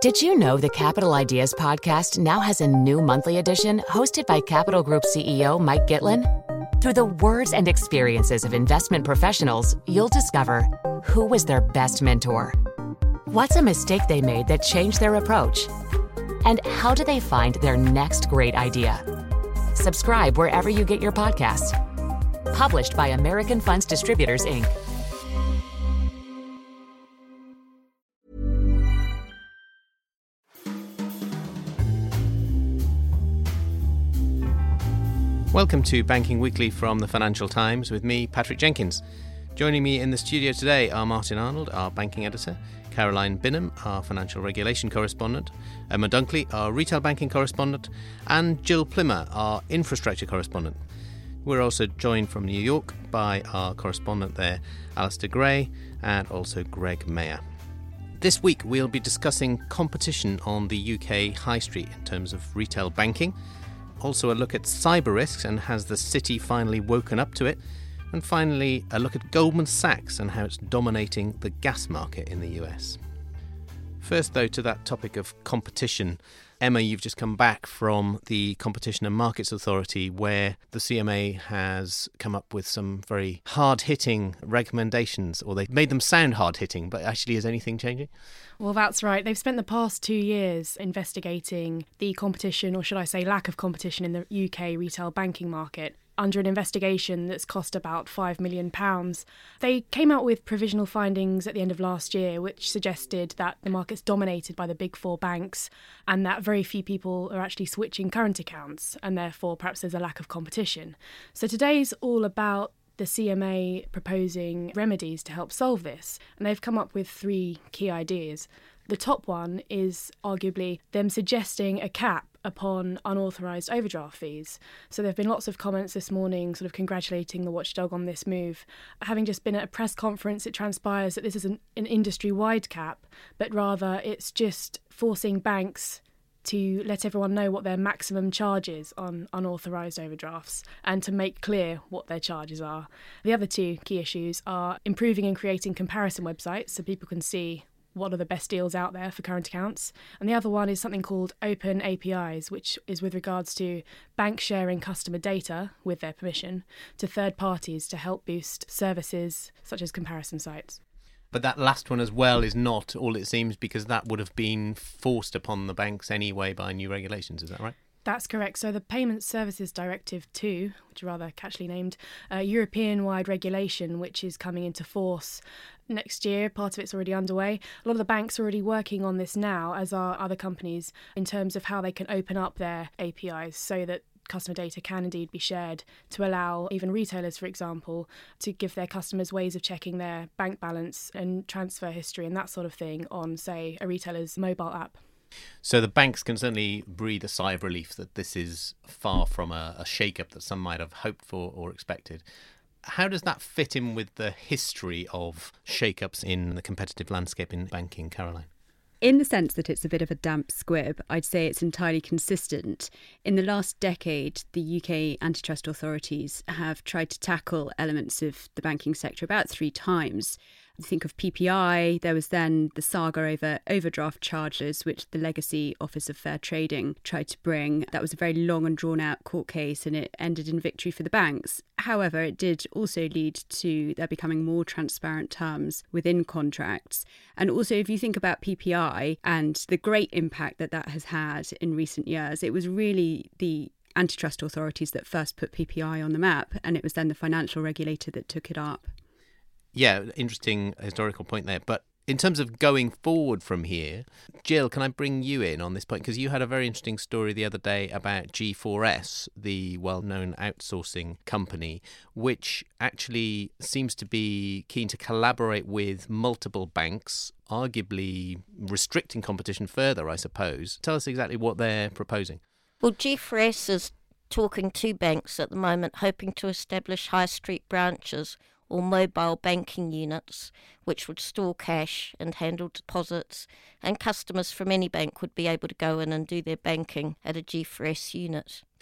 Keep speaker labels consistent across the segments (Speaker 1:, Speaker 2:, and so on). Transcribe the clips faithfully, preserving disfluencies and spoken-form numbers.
Speaker 1: Did you know the Capital Ideas podcast now has a new monthly edition hosted by Capital Group C E O Mike Gitlin? Through the words and experiences of investment professionals, you'll discover who was their best mentor, what's a mistake they made that changed their approach, and how do they find their next great idea. Subscribe wherever you get your podcasts. Published by American Funds Distributors, Incorporated.
Speaker 2: Welcome to Banking Weekly from the Financial Times with me, Patrick Jenkins. Joining me in the studio today are Martin Arnold, our banking editor, Caroline Binham, our financial regulation correspondent, Emma Dunkley, our retail banking correspondent, and Jill Plimmer, our infrastructure correspondent. We're also joined from New York by our correspondent there, Alistair Gray, and also Greg Mayer. This week we'll be discussing competition on the U K high street in terms of retail banking. Also a look at cyber risks and has the city finally woken up to it? And finally, a look at Goldman Sachs and how it's dominating the gas market in the U S. First, though, to that topic of competition. Emma, you've just come back from the Competition and Markets Authority where the C M A has come up with some very hard-hitting recommendations, or they've made them sound hard-hitting, but actually is anything changing?
Speaker 3: Well, that's right. They've spent the past two years investigating the competition, or should I say lack of competition, in the U K retail banking market under an investigation that's cost about five million pounds. They came out with provisional findings at the end of last year, which suggested that the market's dominated by the big four banks and that very few people are actually switching current accounts, and therefore perhaps there's a lack of competition. So today's all about the C M A proposing remedies to help solve this, and they've come up with three key ideas. The top one is arguably them suggesting a cap upon unauthorised overdraft fees. So there have been lots of comments this morning sort of congratulating the watchdog on this move. Having just been at a press conference, it transpires that this is an, an industry-wide cap, but rather it's just forcing banks to let everyone know what their maximum charge is on unauthorised overdrafts and to make clear what their charges are. The other two key issues are improving and creating comparison websites so people can see what are the best deals out there for current accounts. And the other one is something called Open A P Is, which is with regards to banks sharing customer data with their permission to third parties to help boost services such as comparison sites.
Speaker 2: But that last one as well is not all it seems, because that would have been forced upon the banks anyway by new regulations, is that right?
Speaker 3: That's correct. So the Payment Services Directive two, which is rather catchily named, uh, European-wide regulation, which is coming into force next year. Part of it's already underway. A lot of the banks are already working on this now, as are other companies, in terms of how they can open up their A P Is so that customer data can indeed be shared to allow even retailers, for example, to give their customers ways of checking their bank balance and transfer history and that sort of thing on, say, a retailer's mobile app.
Speaker 2: So the banks can certainly breathe a sigh of relief that this is far from a, a shake-up that some might have hoped for or expected. How does that fit in with the history of shake-ups in the competitive landscape in banking, Caroline?
Speaker 4: In the sense that it's a bit of a damp squib, I'd say it's entirely consistent. In the last decade, the U K antitrust authorities have tried to tackle elements of the banking sector about three times. Think of P P I. There was then the saga over overdraft charges, which the Legacy Office of Fair Trading tried to bring. That was a very long and drawn-out court case, and it ended in victory for the banks. However, it did also lead to there becoming more transparent terms within contracts. And also, if you think about P P I and the great impact that that has had in recent years, it was really the antitrust authorities that first put P P I on the map, and it was then the financial regulator that took it up.
Speaker 2: Yeah, interesting historical point there. But in terms of going forward from here, Jill, can I bring you in on this point? Because you had a very interesting story the other day about G four S, the well-known outsourcing company, which actually seems to be keen to collaborate with multiple banks, arguably restricting competition further, I suppose. Tell us exactly what they're proposing.
Speaker 5: Well, G four S is talking to banks at the moment, hoping to establish high street branches or mobile banking units which would store cash and handle deposits, and customers from any bank would be able to go in and do their banking at a G four S unit.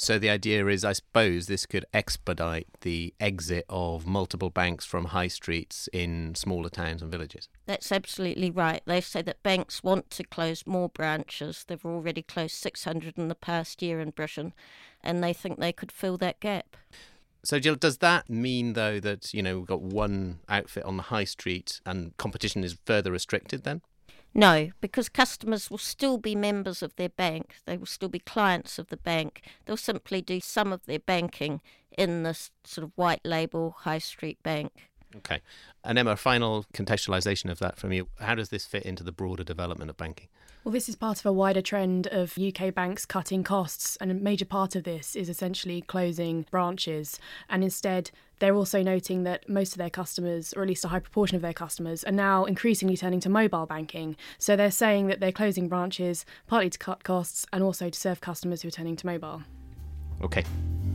Speaker 2: So the idea is, I suppose, this could expedite the exit of multiple banks from high streets in smaller towns and villages.
Speaker 5: That's absolutely right. They say that banks want to close more branches. They've already closed six hundred in the past year in Britain, and they think they could fill that gap.
Speaker 2: So, Jill, does that mean, though, that, you know, we've got one outfit on the high street and competition is further restricted then?
Speaker 5: No, because customers will still be members of their bank. They will still be clients of the bank. They'll simply do some of their banking in this sort of white label high street bank.
Speaker 2: Okay. And Emma, a final contextualisation of that from you. How does this fit into the broader development of banking?
Speaker 3: Well, this is part of a wider trend of U K banks cutting costs, and a major part of this is essentially closing branches. And instead, they're also noting that most of their customers, or at least a high proportion of their customers, are now increasingly turning to mobile banking. So they're saying that they're closing branches partly to cut costs and also to serve customers who are turning to mobile.
Speaker 2: Okay.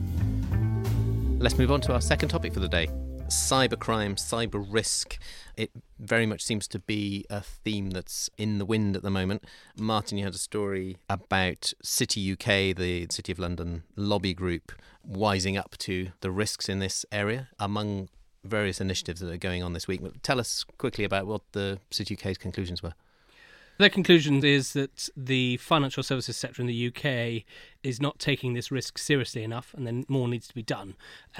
Speaker 2: Let's move on to our second topic for the day. Cybercrime, cyber risk. It very much seems to be a theme that's in the wind at the moment. Martin, you had a story about City U K, the City of London lobby group, wising up to the risks in this area among various initiatives that are going on this week. Tell us quickly about what the City U K's conclusions were.
Speaker 6: Their conclusion is that the financial services sector in the U K is not taking this risk seriously enough, and then more needs to be done.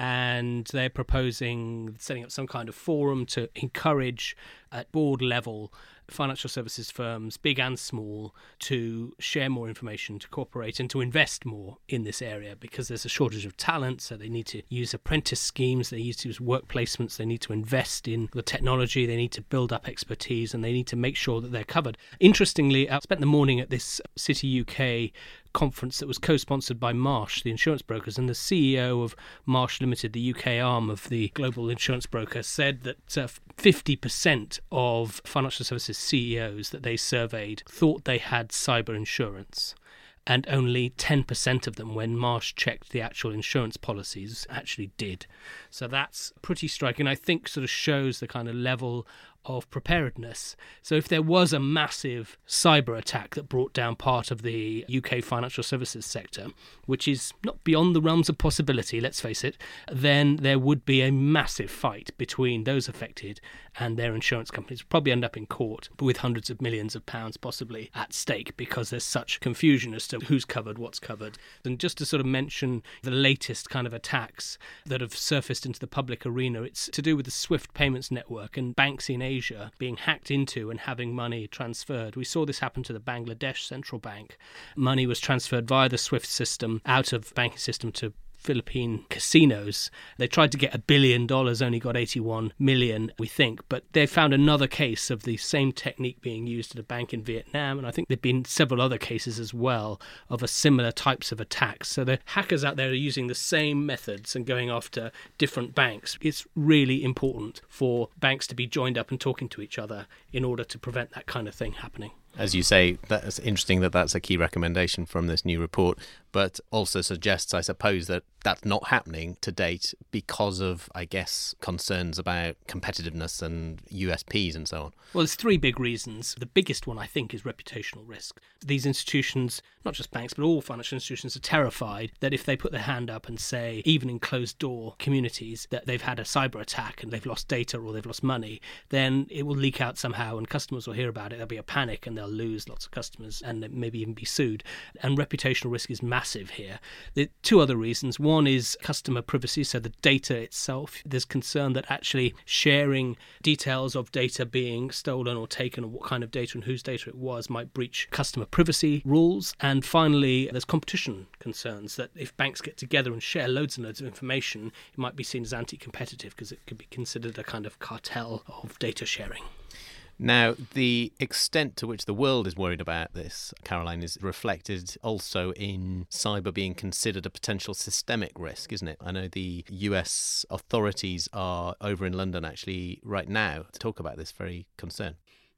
Speaker 6: And they're proposing setting up some kind of forum to encourage, at board level, financial services firms, big and small, to share more information, to cooperate and to invest more in this area, because there's a shortage of talent. So they need to use apprentice schemes, they need to use work placements, they need to invest in the technology, they need to build up expertise, and they need to make sure that they're covered. Interestingly, I spent the morning at this City U K conference that was co-sponsored by Marsh, the insurance brokers, and the C E O of Marsh Limited, the U K arm of the global insurance broker, said that uh, fifty percent of financial services C E Os that they surveyed thought they had cyber insurance, and only ten percent of them, when Marsh checked the actual insurance policies, actually did. So that's pretty striking. I think sort of shows the kind of level of preparedness. So if there was a massive cyber attack that brought down part of the U K financial services sector, which is not beyond the realms of possibility, let's face it, then there would be a massive fight between those affected and their insurance companies. Probably end up in court with hundreds of millions of pounds possibly at stake, because there's such confusion as to who's covered, what's covered. And just to sort of mention the latest kind of attacks that have surfaced into the public arena, it's to do with the SWIFT payments network and banks in Asia being hacked into and having money transferred. We saw this happen to the Bangladesh Central Bank. Money was transferred via the SWIFT system out of the banking system to Philippine casinos. They tried to get a billion dollars, only got eighty-one million, we think. But they found another case of the same technique being used at a bank in Vietnam. And I think there have been several other cases as well of a similar types of attacks. So the hackers out there are using the same methods and going after different banks. It's really important for banks to be joined up and talking to each other in order to prevent that kind of thing happening.
Speaker 2: As you say, that's interesting that that's a key recommendation from this new report, but also suggests, I suppose, that that's not happening to date because of, I guess, concerns about competitiveness and U S Ps and so on.
Speaker 6: Well, there's three big reasons. The biggest one, I think, is reputational risk. These institutions, not just banks, but all financial institutions, are terrified that if they put their hand up and say, even in closed-door communities, that they've had a cyber attack and they've lost data or they've lost money, then it will leak out somehow and customers will hear about it. There'll be a panic and they'll lose lots of customers and maybe even be sued. And reputational risk is massive here. There are two other reasons. One is customer privacy, so the data itself. There's concern that actually sharing details of data being stolen or taken, or what kind of data and whose data it was, might breach customer privacy rules. And finally, there's competition concerns that if banks get together and share loads and loads of information, it might be seen as anti-competitive because it could be considered a kind of cartel of data sharing.
Speaker 2: Now, the extent to which the world is worried about this, Caroline, is reflected also in cyber being considered a potential systemic risk, isn't it? I know the U S authorities are over in London actually right now to talk about this very concern.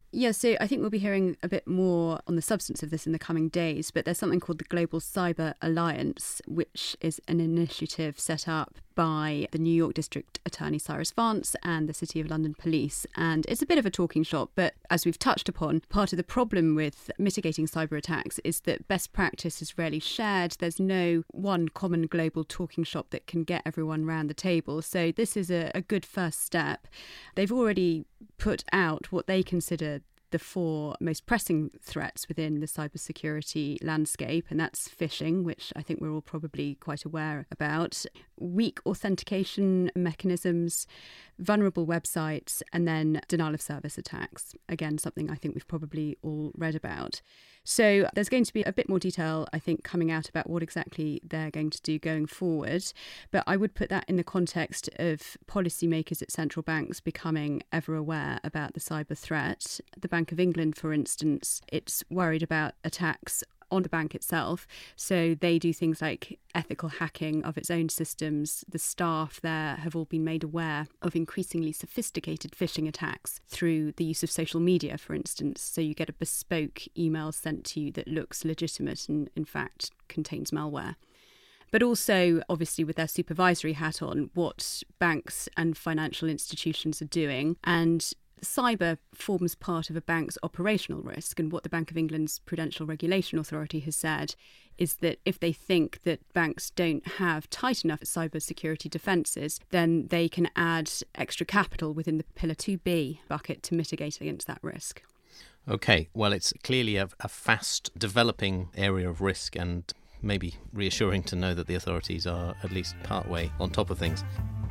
Speaker 4: Yeah, so I think we'll be hearing a bit more on the substance of this in the coming days, but there's something called the Global Cyber Alliance, which is an initiative set up by the New York District Attorney Cyrus Vance and the City of London Police. And it's a bit of a talking shop, but as we've touched upon, part of the problem with mitigating cyber attacks is that best practice is rarely shared. There's no one common global talking shop that can get everyone round the table. So this is a, a good first step. They've already put out what they consider the four most pressing threats within the cybersecurity landscape, and that's phishing, which I think we're all probably quite aware about, weak authentication mechanisms, vulnerable websites, and then denial of service attacks. Again, something I think we've probably all read about. So there's going to be a bit more detail, I think, coming out about what exactly they're going to do going forward. But I would put that in the context of policymakers at central banks becoming ever aware about the cyber threat. The Bank of England, for instance, it's worried about attacks on the bank itself. So they do things like ethical hacking of its own systems. The staff there have all been made aware of increasingly sophisticated phishing attacks through the use of social media, for instance. So you get a bespoke email sent to you that looks legitimate and in fact contains malware. But also, obviously, with their supervisory hat on, what banks and financial institutions are doing. And cyber forms part of a bank's operational risk, and what the Bank of England's Prudential Regulation Authority has said is that if they think that banks don't have tight enough cyber security defences, then they can add extra capital within the Pillar two B bucket to mitigate against that risk.
Speaker 2: OK, well, it's clearly a, a fast developing area of risk, and maybe reassuring to know that the authorities are at least partway on top of things.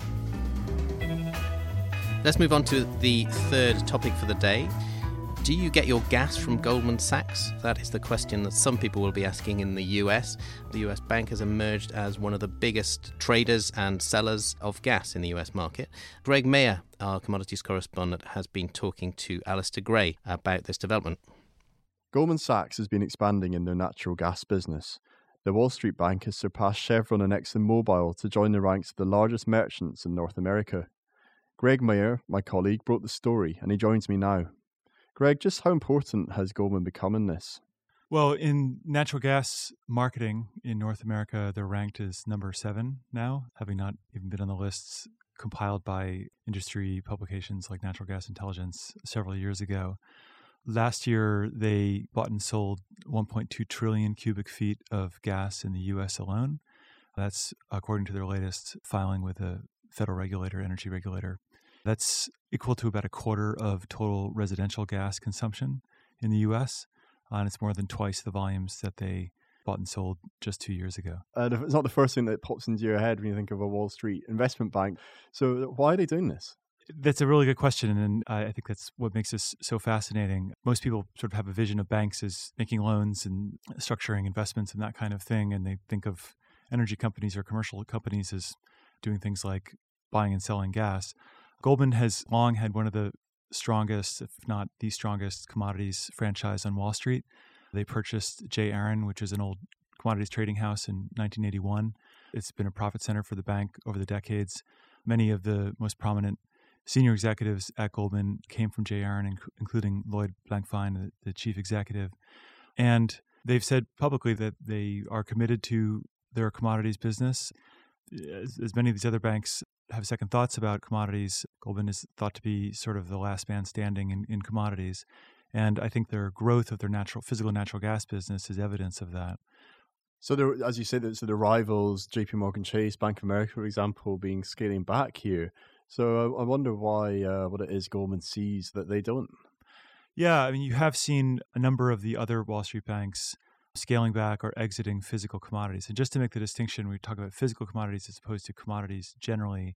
Speaker 2: Let's move on to the third topic for the day. Do you get your gas from Goldman Sachs? That is the question that some people will be asking in the U S. The U S bank has emerged as one of the biggest traders and sellers of gas in the U S market. Greg Mayer, our commodities correspondent, has been talking to Alistair Gray about this development.
Speaker 7: Goldman Sachs has been expanding in their natural gas business. The Wall Street Bank has surpassed Chevron and ExxonMobil to join the ranks of the largest merchants in North America. Greg Mayer, my colleague, broke the story, and he joins me now. Greg, just how important has Goldman become in this?
Speaker 8: Well, in natural gas marketing in North America, they're ranked as number seven now, having not even been on the lists compiled by industry publications like Natural Gas Intelligence several years ago. Last year, they bought and sold one point two trillion cubic feet of gas in the U S alone. That's according to their latest filing with the federal regulator, energy regulator. That's equal to about a quarter of total residential gas consumption in the U S, and it's more than twice the volumes that they bought and sold just two years ago.
Speaker 7: Uh, it's not the first thing that pops into your head when you think of a Wall Street investment bank. So why are they doing this?
Speaker 8: That's a really good question, and I think that's what makes this so fascinating. Most people sort of have a vision of banks as making loans and structuring investments and that kind of thing, and they think of energy companies or commercial companies as doing things like buying and selling gas. Goldman has long had one of the strongest, if not the strongest, commodities franchise on Wall Street. They purchased J. Aron, which is an old commodities trading house, in nineteen eighty-one. It's been a profit center for the bank over the decades. Many of the most prominent senior executives at Goldman came from J. Aron, including Lloyd Blankfein, the, the chief executive. And they've said publicly that they are committed to their commodities business. As, as many of these other banks have second thoughts about commodities, Goldman is thought to be sort of the last man standing in, in commodities. And I think their growth of their natural, physical natural gas business is evidence of that.
Speaker 7: So, there, as you said, so the rivals, J P Morgan Chase, Bank of America, for example, being scaling back here. So I, I wonder why, uh, what it is Goldman sees that they don't.
Speaker 8: Yeah, I mean, you have seen a number of the other Wall Street banks scaling back or exiting physical commodities. And just to make the distinction, we talk about physical commodities as opposed to commodities generally.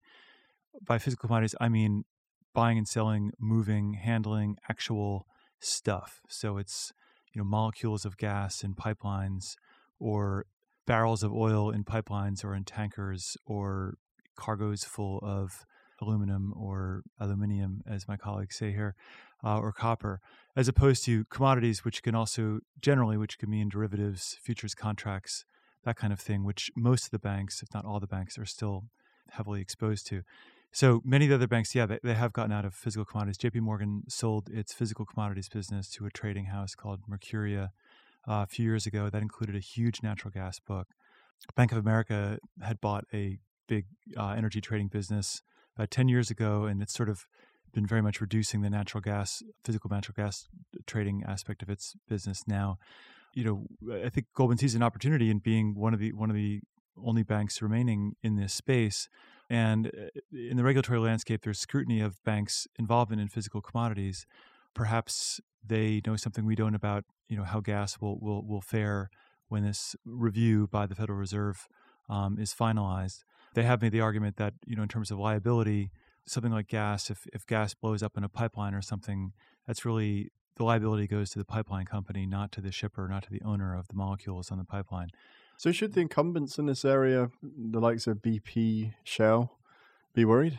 Speaker 8: By physical commodities, I mean buying and selling, moving, handling actual stuff. So it's, you know, molecules of gas in pipelines, or barrels of oil in pipelines or in tankers, or cargoes full of aluminum or aluminium, as my colleagues say here, uh, or copper, as opposed to commodities, which can also generally, which can mean derivatives, futures contracts, that kind of thing, which most of the banks, if not all the banks, are still heavily exposed to. So many of the other banks, yeah, they, they have gotten out of physical commodities. J P Morgan sold its physical commodities business to a trading house called Mercuria uh, a few years ago. That included a huge natural gas book. Bank of America had bought a big uh, energy trading business about ten years ago, and it's sort of been very much reducing the natural gas, physical natural gas trading aspect of its business now. You know, I think Goldman sees an opportunity in being one of the one of the only banks remaining in this space. And in the regulatory landscape, there's scrutiny of banks' involvement in physical commodities. Perhaps they know something we don't about, you know, how gas will will, will fare when this review by the Federal Reserve um, is finalized. They have made the argument that, you know, in terms of liability, something like gas, if, if gas blows up in a pipeline or something, that's really, the liability goes to the pipeline company, not to the shipper, not to the owner of the molecules on the pipeline.
Speaker 7: So should the incumbents in this area, the likes of B P, Shell, be worried?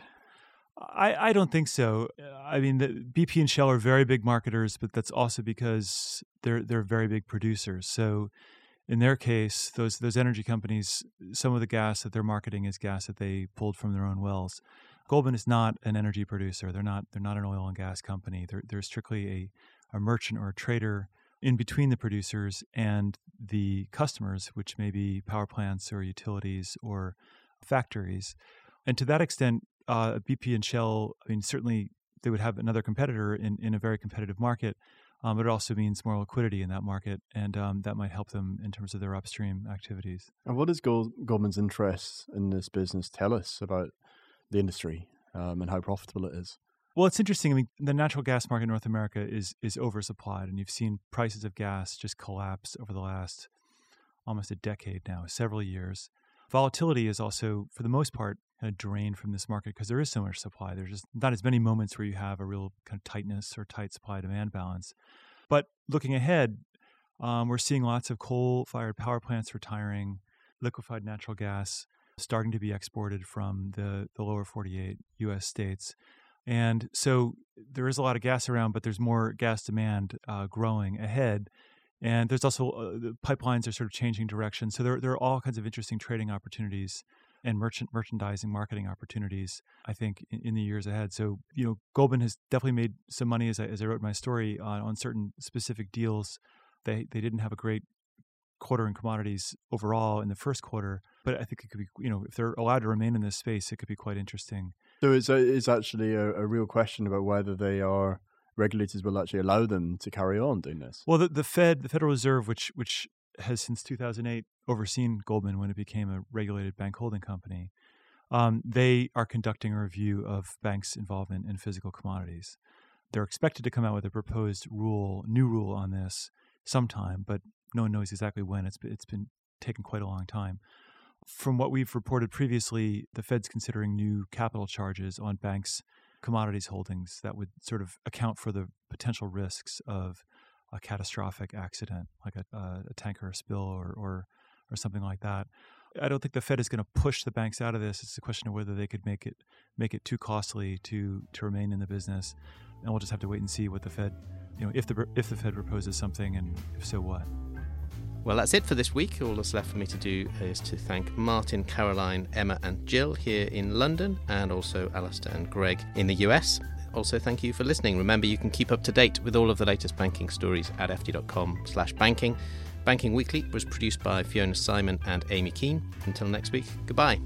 Speaker 8: I, I don't think so. I mean, the B P and Shell are very big marketers, but that's also because they're they're very big producers. So in their case, those those energy companies, some of the gas that they're marketing is gas that they pulled from their own wells. Goldman is not an energy producer. They're not they're not an oil and gas company. They're they're strictly a, a merchant or a trader in between the producers and the customers, which may be power plants or utilities or factories. And to that extent, uh, B P and Shell, I mean, certainly they would have another competitor in, in a very competitive market, um, but it also means more liquidity in that market, and um, that might help them in terms of their upstream activities.
Speaker 7: And what does Gold, Goldman's interest in this business tell us about the industry um, and how profitable it is?
Speaker 8: Well, it's interesting. I mean, the natural gas market in North America is is oversupplied, and you've seen prices of gas just collapse over the last almost a decade now, several years. Volatility is also, for the most part, kind of drained from this market because there is so much supply. There's just not as many moments where you have a real kind of tightness or tight supply-demand balance. But looking ahead, um, we're seeing lots of coal-fired power plants retiring, liquefied natural gas starting to be exported from the, the lower forty-eight U S states. And so there is a lot of gas around, but there's more gas demand uh, growing ahead. And there's also uh, the pipelines are sort of changing direction. So there, there are all kinds of interesting trading opportunities and merchant merchandising marketing opportunities, I think, in, in the years ahead. So, you know, Goldman has definitely made some money, as I, as I wrote in my story, on, on certain specific deals. They they didn't have a great quarter in commodities overall in the first quarter, but I think it could be, you know, if they're allowed to remain in this space, it could be quite interesting.
Speaker 7: So it's, a, it's actually a, a real question about whether they are, regulators will actually allow them to carry on doing this.
Speaker 8: Well, the, the Fed, the Federal Reserve, which which has since two thousand eight overseen Goldman when it became a regulated bank holding company, um, they are conducting a review of banks' involvement in physical commodities. They're expected to come out with a proposed rule, new rule on this sometime, but no one knows exactly when. It's it's been taking quite a long time. From what we've reported previously, the Fed's considering new capital charges on banks' commodities holdings that would sort of account for the potential risks of a catastrophic accident, like a, uh, a tanker spill or, or or something like that. I don't think the Fed is going to push the banks out of this. It's a question of whether they could make it make it too costly to to remain in the business, and we'll just have to wait and see what the Fed, you know, if the if the Fed proposes something, and if so, what.
Speaker 2: Well, that's it for this week. All that's left for me to do is to thank Martin, Caroline, Emma and Jill here in London, and also Alistair and Greg in the U S. Also, thank you for listening. Remember, you can keep up to date with all of the latest banking stories at ft.com slash banking. Banking Weekly was produced by Fiona Simon and Amy Keane. Until next week, goodbye.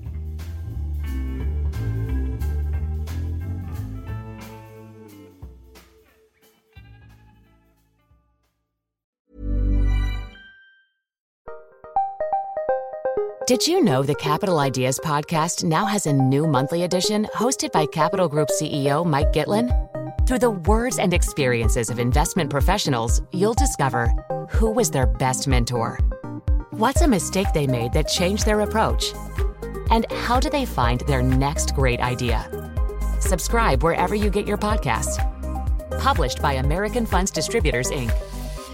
Speaker 1: Did you know the Capital Ideas podcast now has a new monthly edition hosted by Capital Group C E O Mike Gitlin? Through the words and experiences of investment professionals, you'll discover who was their best mentor, what's a mistake they made that changed their approach, and how do they find their next great idea. Subscribe wherever you get your podcasts. Published by American Funds Distributors, Incorporated.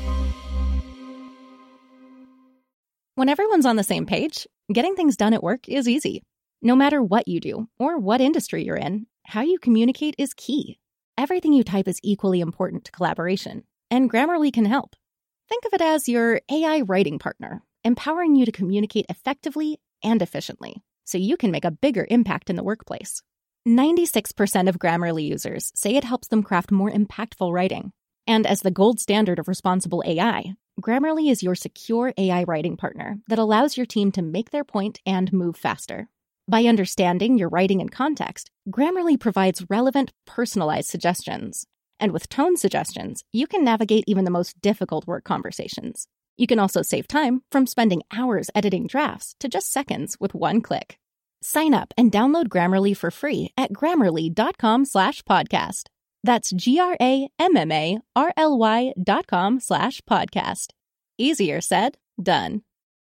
Speaker 9: When everyone's on the same page, getting things done at work is easy. No matter what you do or what industry you're in, how you communicate is key. Everything you type is equally important to collaboration, and Grammarly can help. Think of it as your A I writing partner, empowering you to communicate effectively and efficiently, so you can make a bigger impact in the workplace. ninety-six percent of Grammarly users say it helps them craft more impactful writing. And as the gold standard of responsible A I, Grammarly is your secure A I writing partner that allows your team to make their point and move faster. By understanding your writing and context, Grammarly provides relevant, personalized suggestions. And with tone suggestions, you can navigate even the most difficult work conversations. You can also save time from spending hours editing drafts to just seconds with one click. Sign up and download Grammarly for free at grammarly.com slash podcast. That's G-R-A-M-M-A-R-L-Y dot com slash podcast. Easier said, done.